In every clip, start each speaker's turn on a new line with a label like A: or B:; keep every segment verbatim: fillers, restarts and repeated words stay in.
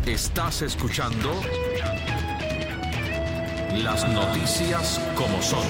A: Estás escuchando Las Noticias como son.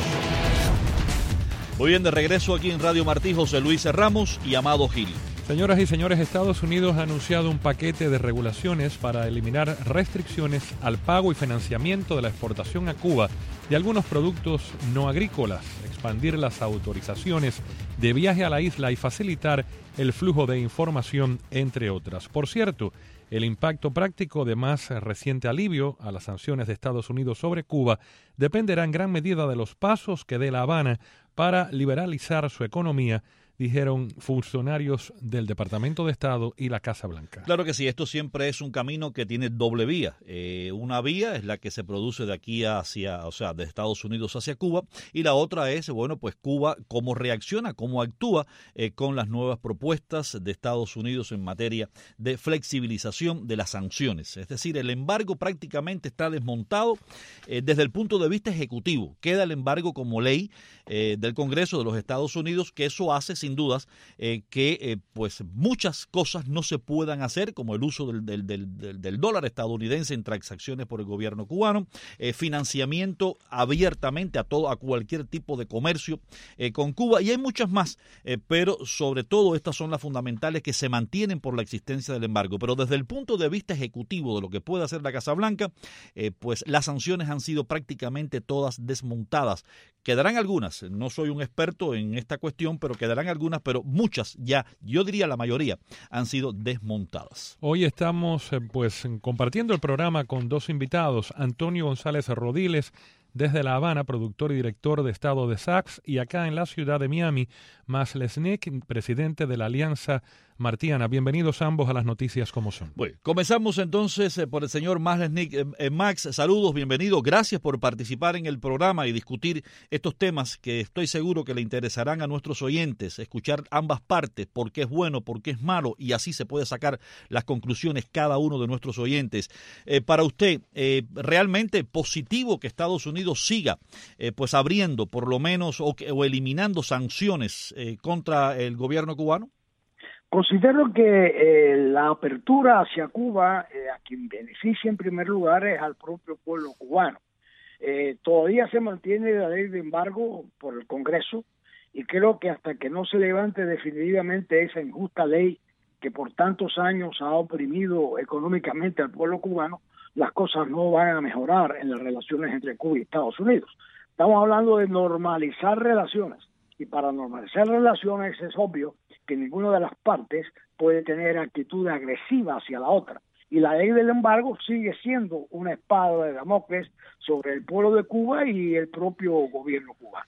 B: Muy bien, de regreso aquí en Radio Martí, José Luis Ramos y Amado Gil.
C: Señoras y señores, Estados Unidos ha anunciado un paquete de regulaciones para eliminar restricciones al pago y financiamiento de la exportación a Cuba de algunos productos no agrícolas, expandir las autorizaciones de viaje a la isla y facilitar el flujo de información, entre otras. Por cierto, el impacto práctico de más reciente alivio a las sanciones de Estados Unidos sobre Cuba dependerá en gran medida de los pasos que dé La Habana para liberalizar su economía, dijeron funcionarios del Departamento de Estado y la Casa Blanca.
B: Claro que sí, esto siempre es un camino que tiene doble vía. Eh, una vía es la que se produce de aquí hacia, o sea, de Estados Unidos hacia Cuba, y la otra es, bueno, pues Cuba, cómo reacciona, cómo actúa eh, con las nuevas propuestas de Estados Unidos en materia de flexibilización de las sanciones. Es decir, el embargo prácticamente está desmontado eh, desde el punto de vista ejecutivo. Queda el embargo como ley eh, del Congreso de los Estados Unidos, que eso hace sin dudas eh, que eh, pues muchas cosas no se puedan hacer, como el uso del, del, del, del dólar estadounidense en transacciones por el gobierno cubano, eh, financiamiento abiertamente a todo, a cualquier tipo de comercio eh, con Cuba, y hay muchas más, eh, pero sobre todo estas son las fundamentales que se mantienen por la existencia del embargo. Pero desde el punto de vista ejecutivo de lo que puede hacer la Casa Blanca, eh, pues las sanciones han sido prácticamente todas desmontadas. Quedarán algunas, no soy un experto en esta cuestión, pero quedarán algunas, pero muchas ya, yo diría la mayoría, han sido desmontadas.
C: Hoy estamos pues compartiendo el programa con dos invitados, Antonio González Rodiles, desde La Habana, productor y director de Estado de Saks, y acá en la ciudad de Miami, Max Lesnick, presidente de la Alianza Martiana. Bienvenidos ambos a las noticias como son.
B: Bueno, comenzamos entonces eh, por el señor Max Lesnick. Eh, eh, Max, saludos, bienvenido. Gracias por participar en el programa y discutir estos temas que estoy seguro que le interesarán a nuestros oyentes. Escuchar ambas partes, por qué es bueno, por qué es malo, y así se puede sacar las conclusiones cada uno de nuestros oyentes. Eh, para usted, eh, ¿realmente positivo que Estados Unidos siga eh, pues abriendo por lo menos o, o eliminando sanciones eh, contra el gobierno cubano?
D: Considero que eh, la apertura hacia Cuba, eh, a quien beneficia en primer lugar es al propio pueblo cubano. Eh, todavía se mantiene la ley de embargo por el Congreso, y creo que hasta que no se levante definitivamente esa injusta ley que por tantos años ha oprimido económicamente al pueblo cubano, las cosas no van a mejorar en las relaciones entre Cuba y Estados Unidos. Estamos hablando de normalizar relaciones, y para normalizar relaciones es obvio que ninguna de las partes puede tener actitud agresiva hacia la otra. Y la ley del embargo sigue siendo una espada de Damocles sobre el pueblo de Cuba y el propio gobierno cubano.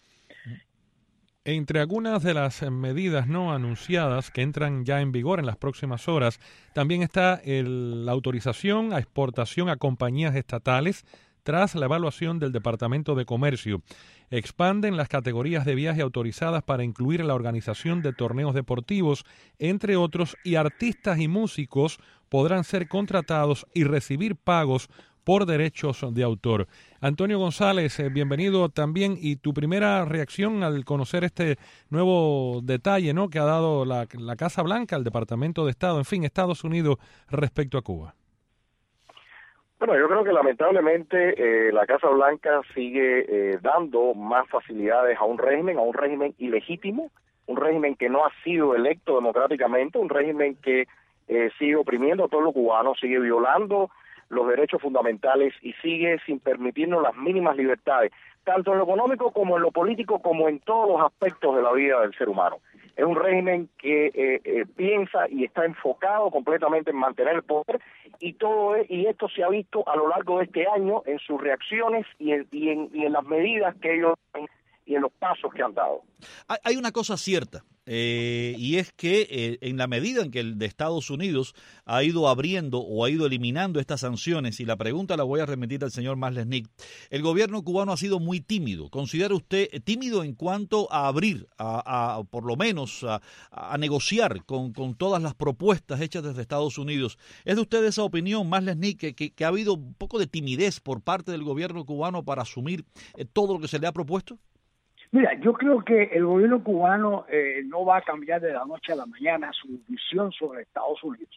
C: Entre algunas de las medidas no anunciadas que entran ya en vigor en las próximas horas, también está el, la autorización a exportación a compañías estatales tras la evaluación del Departamento de Comercio. Expanden las categorías de viaje autorizadas para incluir la organización de torneos deportivos, entre otros, y artistas y músicos podrán ser contratados y recibir pagos por derechos de autor. Antonio González, eh, bienvenido también, y tu primera reacción al conocer este nuevo detalle, ¿no?, que ha dado la, la Casa Blanca, el Departamento de Estado, en fin, Estados Unidos respecto a Cuba.
E: Bueno, yo creo que lamentablemente eh, la Casa Blanca sigue eh, dando más facilidades a un régimen, a un régimen ilegítimo, un régimen que no ha sido electo democráticamente, un régimen que eh, sigue oprimiendo a todos los cubanos, sigue violando los derechos fundamentales y sigue sin permitirnos las mínimas libertades, tanto en lo económico como en lo político, como en todos los aspectos de la vida del ser humano. Es un régimen que eh, eh, piensa y está enfocado completamente en mantener el poder, y todo es, y esto se ha visto a lo largo de este año en sus reacciones y en, y en, y en las medidas que ellos y en los pasos que han dado.
B: Hay una cosa cierta, eh, y es que eh, en la medida en que el de Estados Unidos ha ido abriendo o ha ido eliminando estas sanciones, y la pregunta la voy a remitir al señor Max Lesnick, el gobierno cubano ha sido muy tímido. ¿Considera usted tímido en cuanto a abrir, a, a por lo menos a, a negociar con, con todas las propuestas hechas desde Estados Unidos? ¿Es de usted esa opinión, Max Lesnick, que, que, que ha habido un poco de timidez por parte del gobierno cubano para asumir eh, todo lo que se le ha propuesto?
D: Mira, yo creo que el gobierno cubano eh, no va a cambiar de la noche a la mañana su visión sobre Estados Unidos.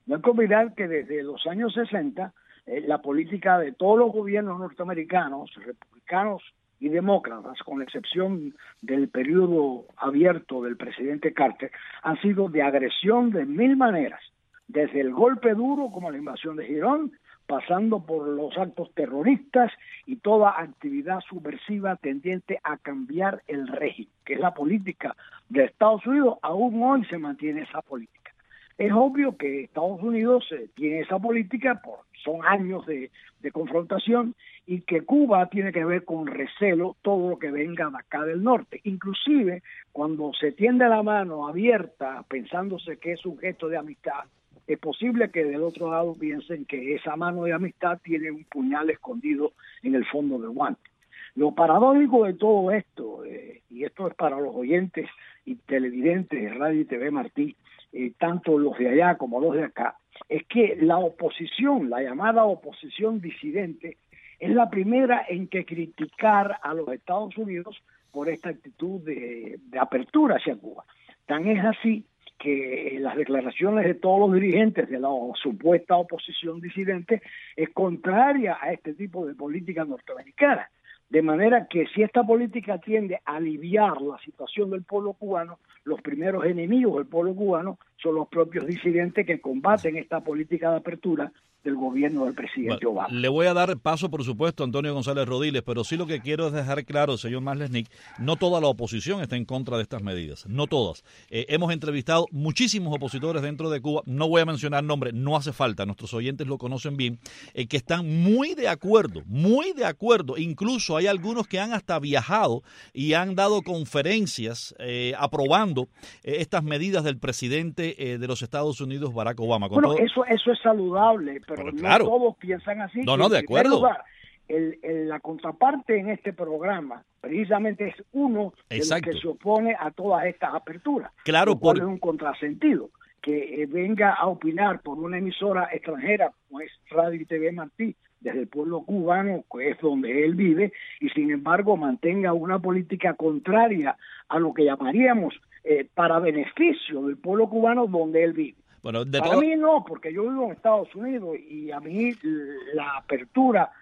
D: No hay que olvidar que desde los años sesenta, eh, la política de todos los gobiernos norteamericanos, republicanos y demócratas, con la excepción del periodo abierto del presidente Carter, han sido de agresión de mil maneras, desde el golpe duro como la invasión de Girón, pasando por los actos terroristas y toda actividad subversiva tendiente a cambiar el régimen, que es la política de Estados Unidos. Aún hoy se mantiene esa política. Es obvio que Estados Unidos eh, tiene esa política, por, son años de, de confrontación, y que Cuba tiene que ver con recelo todo lo que venga de acá del norte. Inclusive, cuando se tiende la mano abierta, pensándose que es un gesto de amistad, es posible que del otro lado piensen que esa mano de amistad tiene un puñal escondido en el fondo del guante. Lo paradójico de todo esto, eh, y esto es para los oyentes y televidentes de Radio y T V Martí, eh, tanto los de allá como los de acá, es que la oposición, la llamada oposición disidente, es la primera en que criticar a los Estados Unidos por esta actitud de, de apertura hacia Cuba. Tan es así que las declaraciones de todos los dirigentes de la supuesta oposición disidente es contraria a este tipo de política norteamericana. De manera que si esta política tiende a aliviar la situación del pueblo cubano, los primeros enemigos del pueblo cubano son los propios disidentes que combaten esta política de apertura del gobierno del presidente
B: Bueno,
D: Obama.
B: le voy a dar paso, por supuesto, a Antonio González Rodiles, pero sí lo que quiero es dejar claro, señor Maslenik, no toda la oposición está en contra de estas medidas, no todas. Eh, hemos entrevistado muchísimos opositores dentro de Cuba, no voy a mencionar nombres, no hace falta, nuestros oyentes lo conocen bien, eh, que están muy de acuerdo, muy de acuerdo, incluso hay algunos que han hasta viajado y han dado conferencias eh, aprobando eh, estas medidas del presidente eh, de los Estados Unidos, Barack Obama. Con
D: bueno,
B: todo...
D: eso, eso es saludable, pero, pero claro, no todos piensan así.
B: No, no, de acuerdo.
D: Lugar, el, el, la contraparte en este programa precisamente es uno
B: Exacto.
D: de los que se opone a todas estas aperturas.
B: Claro,
D: lo cual
B: por...
D: es un contrasentido. Que eh, venga a opinar por una emisora extranjera como es Radio y T V Martí, desde el pueblo cubano, que es donde él vive, y sin embargo mantenga una política contraria a lo que llamaríamos eh, para beneficio del pueblo cubano donde él vive.
B: Bueno, de
D: Para
B: todo...
D: mí no, porque yo vivo en Estados Unidos y a mí la apertura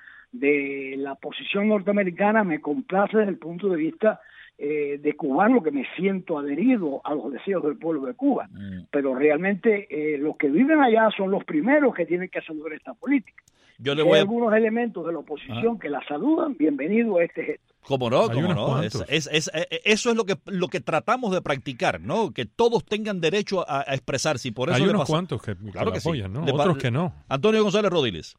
D: de la posición norteamericana me complace desde el punto de vista eh, de cubano, que me siento adherido a los deseos del pueblo de Cuba. Mm. Pero realmente eh, los que viven allá son los primeros que tienen que saludar esta política.
B: Yo le
D: si
B: voy
D: hay
B: a...
D: algunos elementos de la oposición ah. que la saludan, bienvenido a este gesto.
B: ¿Cómo no? ¿Cómo no? Es, es, es, es, eso es lo que lo que tratamos de practicar, ¿no? Que todos tengan derecho a, a expresarse. Y por eso
C: hay unos
B: pasa...
C: cuantos que, claro que, que apoyan,
B: sí.
C: ¿no? Otros que no.
B: Antonio González Rodiles.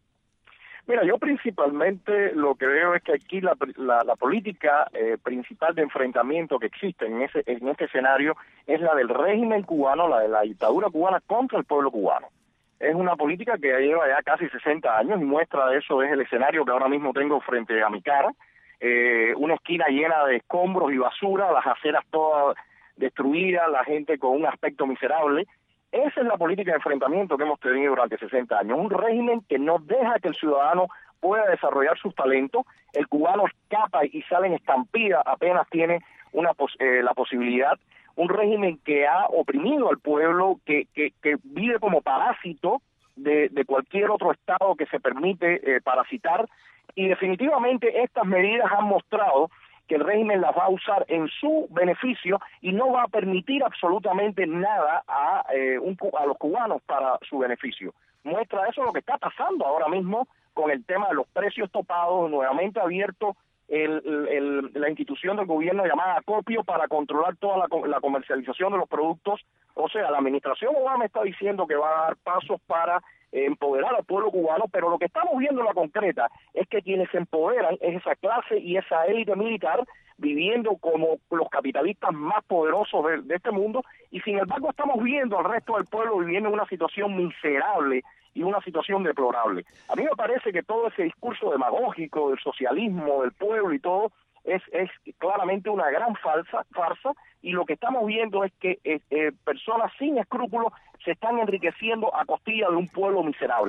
E: Mira, yo principalmente lo que veo es que aquí la, la, la política eh, principal de enfrentamiento que existe en ese en este escenario es la del régimen cubano, la de la dictadura cubana contra el pueblo cubano. Es una política que lleva ya casi sesenta años y muestra de eso es el escenario que ahora mismo tengo frente a mi cara. Eh, una esquina llena de escombros y basura, las aceras todas destruidas, la gente con un aspecto miserable. Esa es la política de enfrentamiento que hemos tenido durante sesenta años. Un régimen que no deja que el ciudadano pueda desarrollar sus talentos. El cubano escapa y sale en estampida apenas tiene una pos eh, la posibilidad. Un régimen que ha oprimido al pueblo, que, que, que vive como parásito de, de cualquier otro estado que se permite eh, parasitar. Y definitivamente estas medidas han mostrado que el régimen las va a usar en su beneficio y no va a permitir absolutamente nada a, eh, un, a los cubanos para su beneficio. Muestra eso lo que está pasando ahora mismo con el tema de los precios topados, nuevamente abierto el, el, el, la institución del gobierno llamada Acopio para controlar toda la, la comercialización de los productos. O sea, la administración Obama está diciendo que va a dar pasos para eh, empoderar al pueblo cubano, pero lo que estamos viendo en la concreta es que quienes se empoderan es esa clase y esa élite militar viviendo como los capitalistas más poderosos de, de este mundo, y sin embargo estamos viendo al resto del pueblo viviendo en una situación miserable y una situación deplorable. A mí me parece que todo ese discurso demagógico del socialismo, del pueblo y todo, es, es claramente una gran falsa, farsa, y lo que estamos viendo es que eh, eh, personas sin escrúpulos se están enriqueciendo a costilla de un pueblo miserable.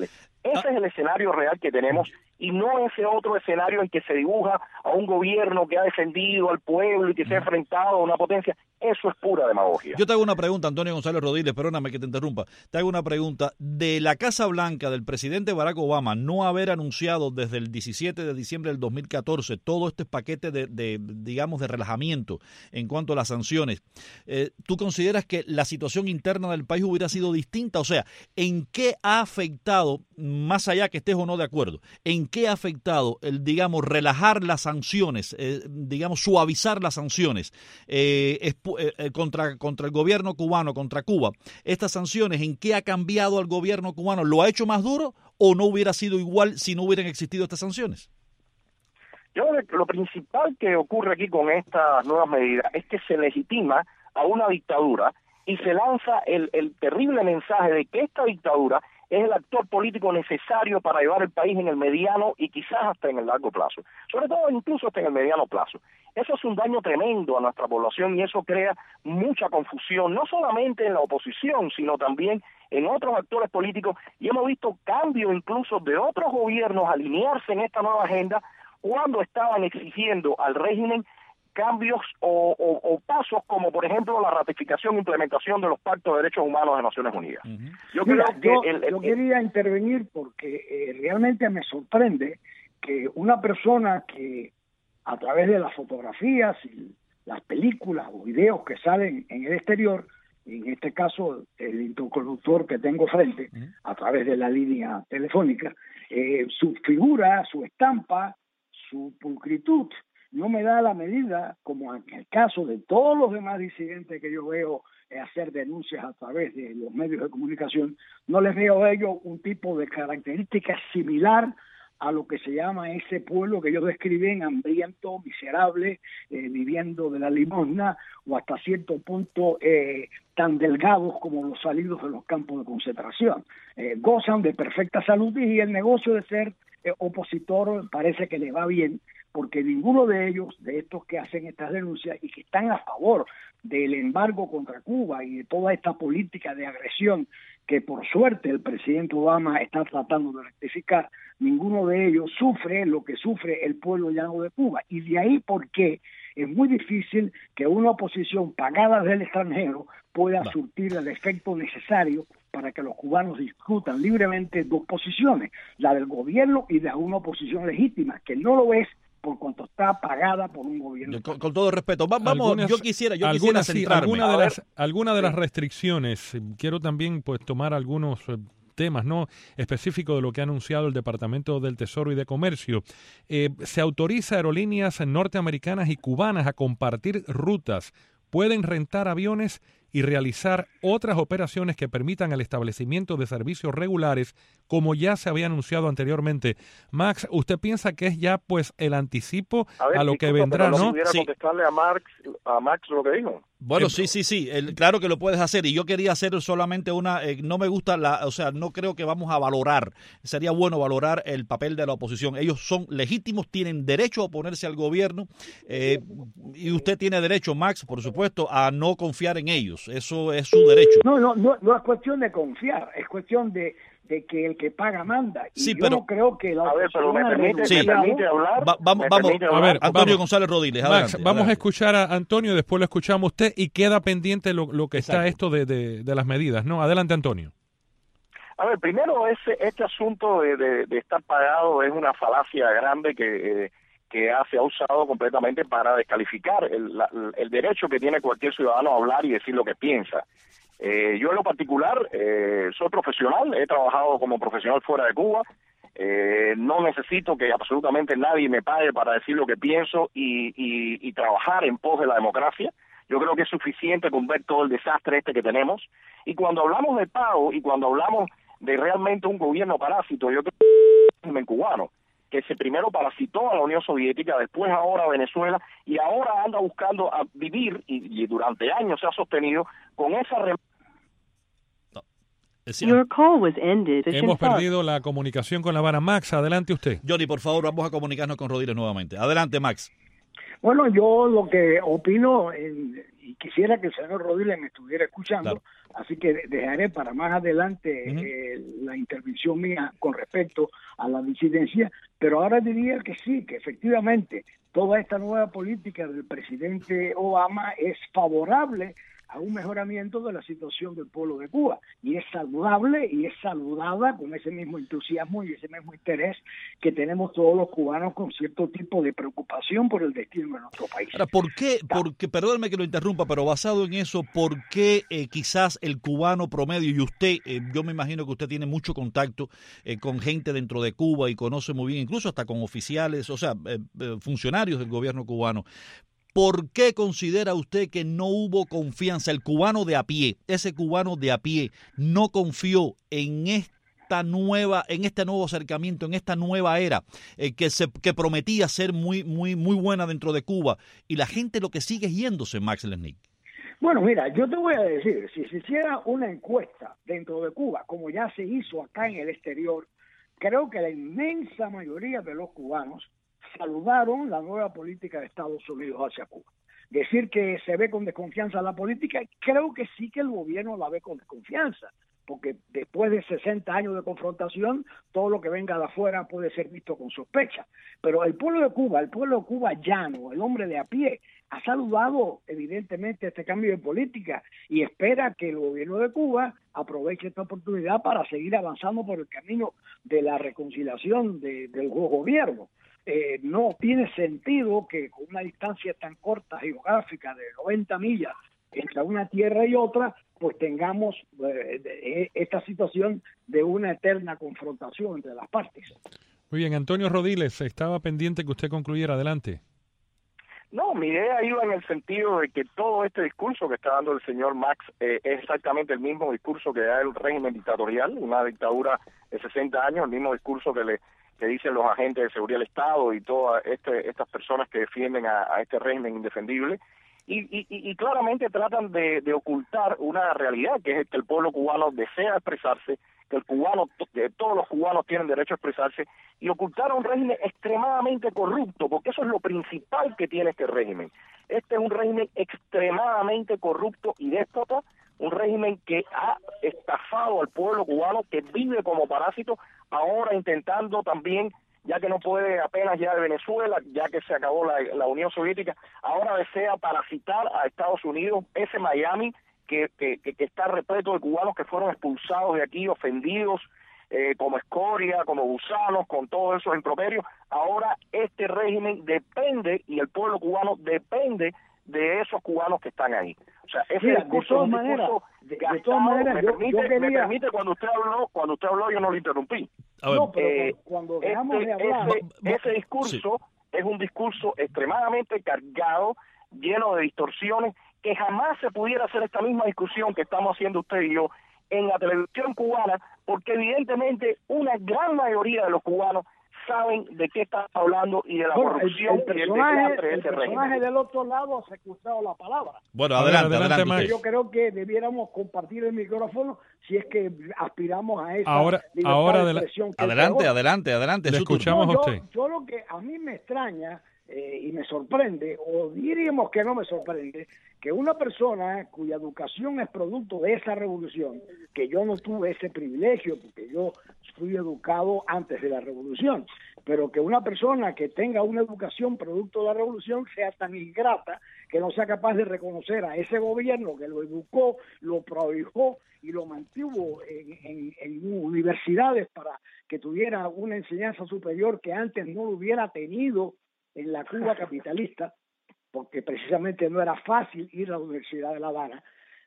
E: Ese
B: ah.
E: es el escenario real que tenemos y no ese otro escenario en que se dibuja a un gobierno que ha defendido al pueblo y que se ha enfrentado a una potencia. Eso es pura demagogia.
B: Yo te hago una pregunta, Antonio González Rodiles, perdóname que te interrumpa. Te hago una pregunta. De la Casa Blanca del presidente Barack Obama no haber anunciado desde el diecisiete de diciembre del dos mil catorce todo este paquete de, de digamos, de relajamiento en cuanto a las sanciones, eh, ¿tú consideras que la situación interna del país hubiera sido distinta? O sea, ¿en qué ha afectado, más allá que estés o no de acuerdo, en qué ha afectado el, digamos, relajar las sanciones, eh, digamos, suavizar las sanciones eh, eh, eh, contra, contra el gobierno cubano, contra Cuba? Estas sanciones, ¿en qué ha cambiado al gobierno cubano? ¿Lo ha hecho más duro o no hubiera sido igual si no hubieran existido estas sanciones?
E: Yo lo principal que ocurre aquí con estas nuevas medidas es que se legitima a una dictadura y se lanza el, el terrible mensaje de que esta dictadura es el actor político necesario para llevar el país en el mediano y quizás hasta en el largo plazo, sobre todo incluso hasta en el mediano plazo. Eso es un daño tremendo a nuestra población y eso crea mucha confusión, no solamente en la oposición, sino también en otros actores políticos, y hemos visto cambios incluso de otros gobiernos alinearse en esta nueva agenda cuando estaban exigiendo al régimen cambios o, o, o pasos como, por ejemplo, la ratificación e implementación de los pactos de derechos humanos de Naciones Unidas.
D: Uh-huh.
E: Yo
D: Mira,
E: creo que
D: yo,
E: el, el,
D: yo quería intervenir porque eh, realmente me sorprende que una persona que a través de las fotografías y las películas o videos que salen en el exterior, en este caso el interlocutor que tengo frente, uh-huh, a través de la línea telefónica, eh, su figura, su estampa, su pulcritud, no me da la medida, como en el caso de todos los demás disidentes que yo veo eh, hacer denuncias a través de los medios de comunicación, no les veo a ellos un tipo de características similar a lo que se llama ese pueblo que ellos describen hambriento, miserable, eh, viviendo de la limosna o hasta cierto punto eh, tan delgados como los salidos de los campos de concentración. Eh, gozan de perfecta salud y el negocio de ser eh, opositor parece que le va bien, porque ninguno de ellos, de estos que hacen estas denuncias y que están a favor del embargo contra Cuba y de toda esta política de agresión que por suerte el presidente Obama está tratando de rectificar, ninguno de ellos sufre lo que sufre el pueblo llano de Cuba. Y de ahí porque es muy difícil que una oposición pagada del extranjero pueda no. surtir el efecto necesario para que los cubanos discutan libremente dos posiciones, la del gobierno y de una oposición legítima, que no lo es por cuanto está pagada por un gobierno.
B: Con, con todo respeto, Va, vamos,
C: algunas,
B: yo quisiera, yo
C: algunas,
B: quisiera centrarme.
C: Sí, alguna de las, alguna de las restricciones, quiero también pues tomar algunos temas no específicos de lo que ha anunciado el Departamento del Tesoro y de Comercio. Eh, se autoriza a aerolíneas norteamericanas y cubanas a compartir rutas, pueden rentar aviones y realizar otras operaciones que permitan el establecimiento de servicios regulares, como ya se había anunciado anteriormente. Max, ¿usted piensa que es ya pues el anticipo a, ver, a lo disculpa, que vendrá,
E: no?
C: ¿no?
E: ¿Pudiera sí. contestarle a Max, a Max lo que dijo?
B: Bueno, eh, sí, sí, sí, el, claro que lo puedes hacer y yo quería hacer solamente una, eh, no me gusta la, o sea, no creo que vamos a valorar, sería bueno valorar el papel de la oposición. Ellos son legítimos, tienen derecho a oponerse al gobierno eh, y usted tiene derecho, Max, por supuesto, a no confiar en ellos, eso es su derecho.
D: No, no, no, no es cuestión de confiar, es cuestión de de que el que paga manda. Y
B: sí,
D: yo
B: pero
D: no creo que la
E: a ver, pero me permite,
B: sí.
E: me permite hablar.
B: Va, vamos,
E: me
B: vamos,
E: permite
B: a
E: hablar.
B: ver, Antonio
C: vamos.
B: González Rodiles,
C: Max,
B: adelante,
C: vamos
B: adelante.
C: a escuchar a Antonio, después lo escuchamos a usted y queda pendiente lo, lo que
B: Exacto.
C: está esto de, de, de las medidas, ¿no? Adelante, Antonio.
E: A ver, primero ese, este asunto de, de, de estar pagado es una falacia grande que eh, que ha, se ha usado completamente para descalificar el, la, el derecho que tiene cualquier ciudadano a hablar y decir lo que piensa. Eh, yo en lo particular eh, soy profesional, he trabajado como profesional fuera de Cuba, eh, no necesito que absolutamente nadie me pague para decir lo que pienso y, y, y trabajar en pos de la democracia. Yo creo que es suficiente con ver todo el desastre este que tenemos. Y cuando hablamos de pago y cuando hablamos de realmente un gobierno parásito, yo creo que es un régimen cubano que se primero parasitó a la Unión Soviética, después ahora a Venezuela, y ahora anda buscando a vivir, y, y durante años se ha sostenido, con esa... Re-
F: Your call was ended.
C: Hemos perdido la comunicación con La Habana. Max, adelante usted.
B: Johnny, por favor, vamos a comunicarnos con Rodiles nuevamente. Adelante, Max.
D: Bueno, yo lo que opino, en, y quisiera que el señor Rodríguez me estuviera escuchando, claro. Así que dejaré para más adelante uh-huh. eh, la intervención mía con respecto a la disidencia, pero ahora diría que sí, que efectivamente toda esta nueva política del presidente Obama es favorable a un mejoramiento de la situación del pueblo de Cuba, y es saludable y es saludada con ese mismo entusiasmo y ese mismo interés que tenemos todos los cubanos con cierto tipo de preocupación por el destino de nuestro país.
B: Ahora, ¿por qué? Porque, perdóneme que lo interrumpa, pero basado en eso, ¿por qué eh, quizás el cubano promedio, y usted, eh, yo me imagino que usted tiene mucho contacto eh, con gente dentro de Cuba y conoce muy bien, incluso hasta con oficiales, o sea, eh, eh, funcionarios del gobierno cubano, ¿por qué considera usted que no hubo confianza? El cubano de a pie, ese cubano de a pie, no confió en esta nueva, en este nuevo acercamiento, en esta nueva era eh, que se que prometía ser muy, muy, muy buena dentro de Cuba, y la gente lo que sigue es yéndose, Max Lesnick.
D: Bueno, mira, yo te voy a decir, si se hiciera una encuesta dentro de Cuba, como ya se hizo acá en el exterior, creo que la inmensa mayoría de los cubanos saludaron la nueva política de Estados Unidos hacia Cuba. Decir que se ve con desconfianza la política, creo que sí que el gobierno la ve con desconfianza, porque después de sesenta años de confrontación, todo lo que venga de afuera puede ser visto con sospecha. Pero el pueblo de Cuba, el pueblo de Cuba llano, el hombre de a pie, ha saludado evidentemente este cambio de política y espera que el gobierno de Cuba aproveche esta oportunidad para seguir avanzando por el camino de la reconciliación de, del gobierno. Eh, no tiene sentido que con una distancia tan corta geográfica de noventa millas entre una tierra y otra, pues tengamos eh, de, esta situación de una eterna confrontación entre las partes.
C: Muy bien, Antonio Rodiles, estaba pendiente que usted concluyera. Adelante.
E: No, mi idea iba en el sentido de que todo este discurso que está dando el señor Max eh, es exactamente el mismo discurso que da el régimen dictatorial, una dictadura de sesenta años, el mismo discurso que le que dicen los agentes de seguridad del Estado y todas este, estas personas que defienden a, a este régimen indefendible, y, y, y claramente tratan de, de ocultar una realidad, que es que el pueblo cubano desea expresarse, que el cubano, que todos los cubanos tienen derecho a expresarse, y ocultar a un régimen extremadamente corrupto, porque eso es lo principal que tiene este régimen. Este es un régimen extremadamente corrupto y déspota, un régimen que ha estafado al pueblo cubano, que vive como parásito, ahora intentando también, ya que no puede apenas ya de Venezuela, ya que se acabó la, la Unión Soviética, ahora desea parasitar a Estados Unidos, ese Miami que, que, que está repleto de cubanos que fueron expulsados de aquí, ofendidos, eh, como escoria, como gusanos, con todos esos improperios. Ahora este régimen depende, y el pueblo cubano depende de esos cubanos que están ahí. O sea, ese
D: Mira,
E: discurso es un discurso
D: de,
E: gastado,
D: de todas maneras,
E: me,
D: yo,
E: permite,
D: yo quería...
E: me permite cuando usted habló, cuando usted habló yo no lo interrumpí.
B: A ver,
D: no, pero
E: eh,
D: cuando dejamos
E: este,
D: de hablar...
E: Ese, ese discurso sí. es un discurso extremadamente cargado, lleno de distorsiones, que jamás se pudiera hacer esta misma discusión que estamos haciendo usted y yo en la televisión cubana, porque evidentemente una gran mayoría de los cubanos saben de qué están hablando y de la
D: bueno,
E: corrupción
D: el, el
E: y el
D: personaje,
E: desastre de
D: el
E: ese
D: personaje
E: régimen.
D: del otro lado ha secuestrado la palabra.
B: Bueno,
C: A ver,
B: adelante,
C: adelante,
B: adelante.
C: Max.
D: Yo creo que debiéramos compartir el micrófono si es que aspiramos a esa
C: Ahora-
D: libertad
C: ahora
D: de
C: adela-
D: expresión. que
B: Adelante,
D: es
B: adelante, adelante.
C: Le
B: es su turno.
C: escuchamos.
D: No,
C: a
D: yo,
C: usted.
D: yo lo que a mí me extraña eh, y me sorprende, o diríamos que no me sorprende, que una persona cuya educación es producto de esa revolución, que yo no tuve ese privilegio porque yo fui educado antes de la revolución, pero que una persona que tenga una educación producto de la revolución sea tan ingrata que no sea capaz de reconocer a ese gobierno que lo educó, lo prohijó y lo mantuvo en, en, en universidades para que tuviera una enseñanza superior que antes no lo hubiera tenido en la Cuba capitalista, porque precisamente no era fácil ir a la Universidad de La Habana.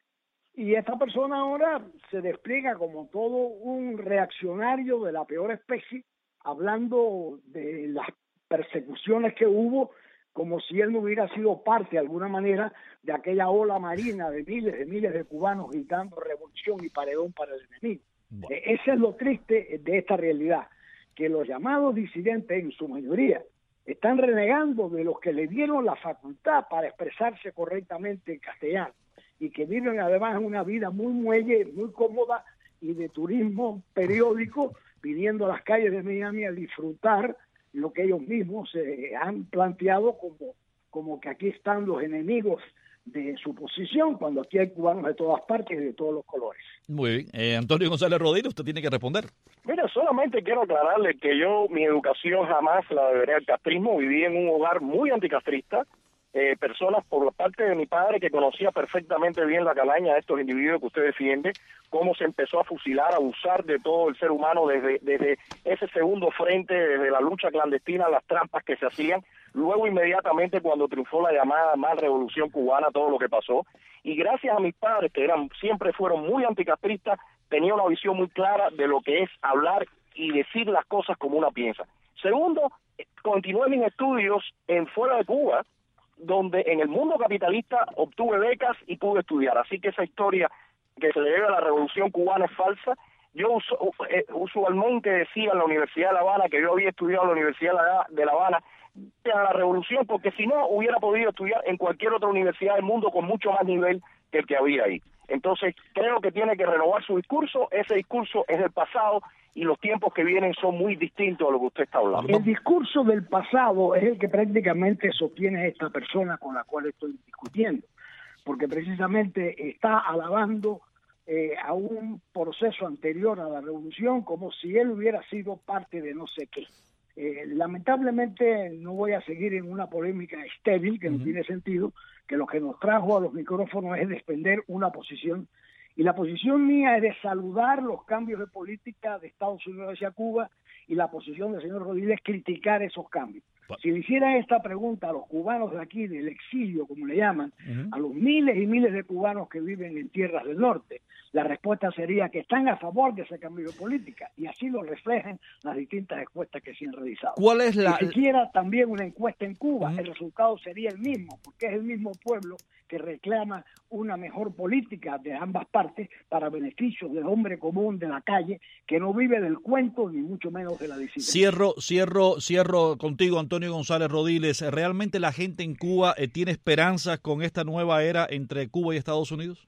D: Y esta persona ahora se despliega como todo un reaccionario de la peor especie, hablando de las persecuciones que hubo, como si él no hubiera sido parte de alguna manera de aquella ola marina de miles de miles de cubanos gritando revolución y paredón para el enemigo. Bueno. Ese es lo triste de esta realidad, que los llamados disidentes en su mayoría están renegando de los que le dieron la facultad para expresarse correctamente en castellano y que viven además una vida muy muelle, muy cómoda y de turismo periódico, viniendo a las calles de Miami a disfrutar lo que ellos mismos se eh, han planteado como como que aquí están los enemigos de su posición, cuando aquí hay cubanos de todas partes y de todos los colores.
B: Muy bien. Eh, Antonio González Rodríguez, usted tiene que responder.
E: Mira, solamente quiero aclararle que yo, mi educación jamás la debería al castrismo. Viví en un hogar muy anticastrista, eh, personas por la parte de mi padre que conocía perfectamente bien la calaña de estos individuos que usted defiende, cómo se empezó a fusilar, a abusar de todo el ser humano desde, desde ese segundo frente, desde la lucha clandestina, las trampas que se hacían, luego inmediatamente cuando triunfó la llamada mal revolución cubana, todo lo que pasó, y gracias a mis padres, que eran siempre fueron muy anticastristas, tenía una visión muy clara de lo que es hablar y decir las cosas como una piensa. Segundo, continué mis estudios en fuera de Cuba, donde en el mundo capitalista obtuve becas y pude estudiar, así que esa historia que se le debe a la revolución cubana es falsa. Yo uso, eh, usualmente decía en la Universidad de La Habana que yo había estudiado en la Universidad de La Habana a la revolución, porque si no hubiera podido estudiar en cualquier otra universidad del mundo con mucho más nivel que el que había ahí. Entonces creo que tiene que renovar su discurso. Ese discurso es del pasado y los tiempos que vienen son muy distintos a lo que usted está hablando.
D: El discurso del pasado es el que prácticamente sostiene esta persona con la cual estoy discutiendo, porque precisamente está alabando eh, a un proceso anterior a la revolución como si él hubiera sido parte de no sé qué. Eh, lamentablemente no voy a seguir en una polémica estéril que no uh-huh. tiene sentido, que lo que nos trajo a los micrófonos es defender una posición, y la posición mía es de saludar los cambios de política de Estados Unidos hacia Cuba, y la posición del señor Rodríguez es criticar esos cambios. Si le hicieran esta pregunta a los cubanos de aquí, del exilio, como le llaman, uh-huh. a los miles y miles de cubanos que viven en tierras del norte, la respuesta sería que están a favor de ese cambio de política, y así lo reflejan las distintas encuestas que se han realizado.
B: ¿Cuál es la...?
D: Si siquiera también una encuesta en Cuba, uh-huh. el resultado sería el mismo, porque es el mismo pueblo que reclama una mejor política de ambas partes para beneficio del hombre común de la calle, que no vive del cuento ni mucho menos de la disidencia.
B: Cierro, cierro, cierro contigo, Antonio González Rodríguez. ¿Realmente la gente en Cuba eh, tiene esperanzas con esta nueva era entre Cuba y Estados Unidos?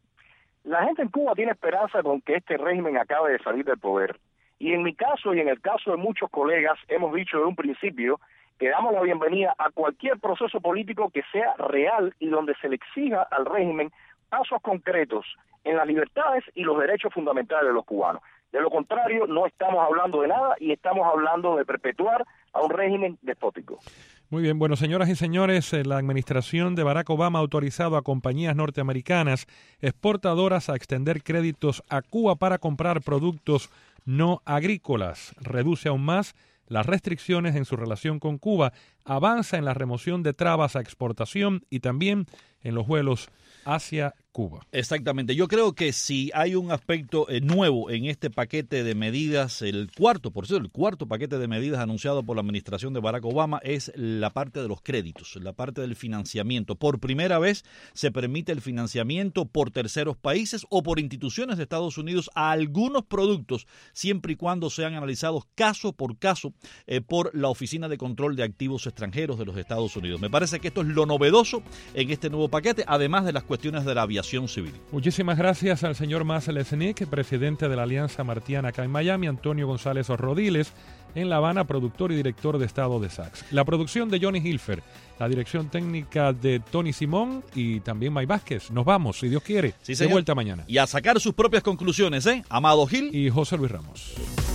E: La gente en Cuba tiene esperanza con que este régimen acabe de salir del poder. Y en mi caso y en el caso de muchos colegas, hemos dicho de un principio que damos la bienvenida a cualquier proceso político que sea real y donde se le exija al régimen pasos concretos en las libertades y los derechos fundamentales de los cubanos. De lo contrario, no estamos hablando de nada y estamos hablando de perpetuar a un régimen despótico.
C: Muy bien, bueno, señoras y señores, la administración de Barack Obama ha autorizado a compañías norteamericanas exportadoras a extender créditos a Cuba para comprar productos no agrícolas. Reduce aún más las restricciones en su relación con Cuba, avanza en la remoción de trabas a exportación y también en los vuelos hacia Cuba.
B: Exactamente. Yo creo que si hay un aspecto eh, nuevo en este paquete de medidas, el cuarto, por cierto, el cuarto paquete de medidas anunciado por la administración de Barack Obama es la parte de los créditos, la parte del financiamiento. Por primera vez se permite el financiamiento por terceros países o por instituciones de Estados Unidos a algunos productos, siempre y cuando sean analizados caso por caso eh, por la Oficina de Control de Activos Extranjeros de los Estados Unidos. Me parece que esto es lo novedoso en este nuevo paquete, además de las cuestiones de la aviación civil.
C: Muchísimas gracias al señor Marcel Esnick, presidente de la Alianza Martiana acá en Miami, Antonio González Rodiles en La Habana, productor y director de Estado de Sax. La producción de Johnny Hilfer, la dirección técnica de Tony Simón y también May Vázquez. Nos vamos, si Dios quiere,
B: sí,
C: de vuelta mañana.
B: Y a sacar sus propias conclusiones, ¿eh? Amado Gil
C: y José Luis Ramos.